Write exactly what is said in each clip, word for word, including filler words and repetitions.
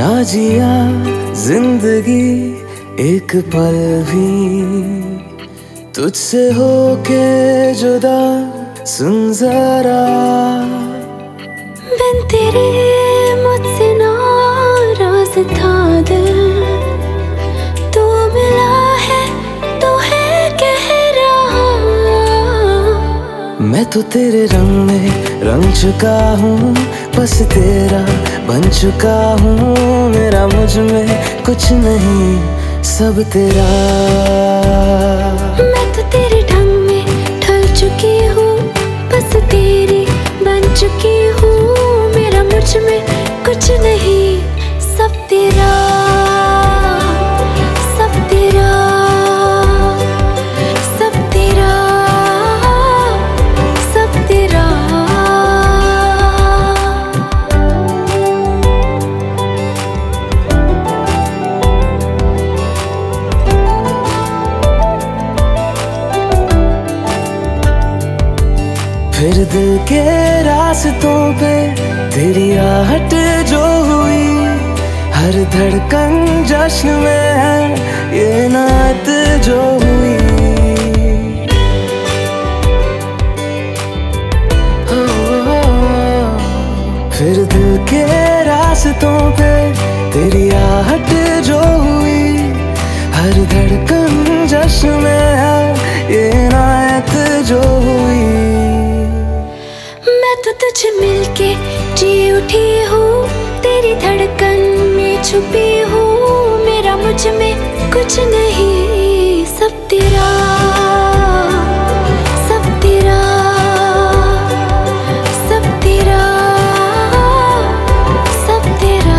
ना जिया जिंदगी एक पल भी तुझसे होके जुदा, सुन जरा बिन तेरे मुझसे नाराज था दिल, तू मिला है तो है कह रहा। मैं तो तेरे रंग में रंग चुका हूँ, बस तेरा बन चुका हूँ। मेरा मुझ में कुछ नहीं, सब तेरा। मैं तो तेरे ढंग में ढल चुकी हूँ, बस तेरी बन चुकी हूँ। मेरा मुझ में कुछ नहीं, सब तेरा, सब तेरा, सब तेरा, सब तेरा। फिर दिल के रास्तों पे तेरी आहट जो हुई, हर धड़कन जश्न में है ये नात जो हुई। ओ, ओ, ओ, फिर दिल के रास्तों पे तेरी आहट जो हुई, हर धड़कन जश्न में है ये नात जो हुई। मैं तो तुझे मिलके जी उठी हूँ, तेरी धड़कन में छुपी हूँ। मेरा मुझ में कुछ नहीं, सब तेरा, सब तेरा, सब तेरा, सब तेरा।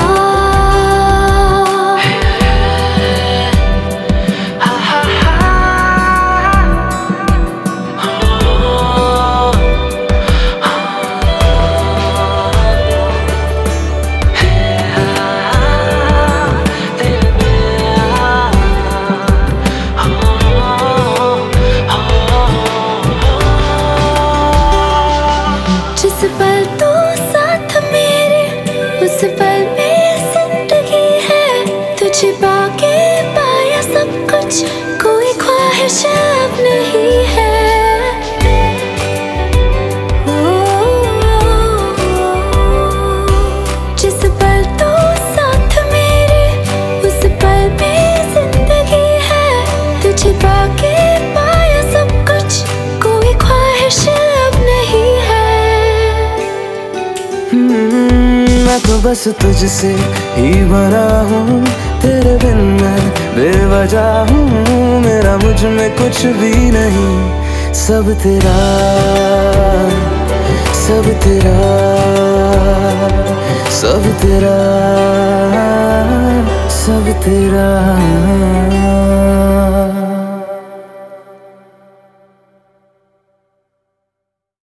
जिस पल तू साथ मेरे, उस पल में जिंदगी है। तुझे पाके पाया सब कुछ, कोई ख्वाहिश अब नहीं है। ओ, जिस पल तू साथ मेरे, उस पल में जिंदगी है। तुझे पाके पाया सब कुछ, कोई ख्वाहिश अब नहीं है। मैं तो बस तुझसे ही बना हूँ, तेरे बिन मैं बेवजह हूँ। मेरा मुझ में कुछ भी नहीं, सब तेरा, सब तेरा, सब तेरा, सब तेरा।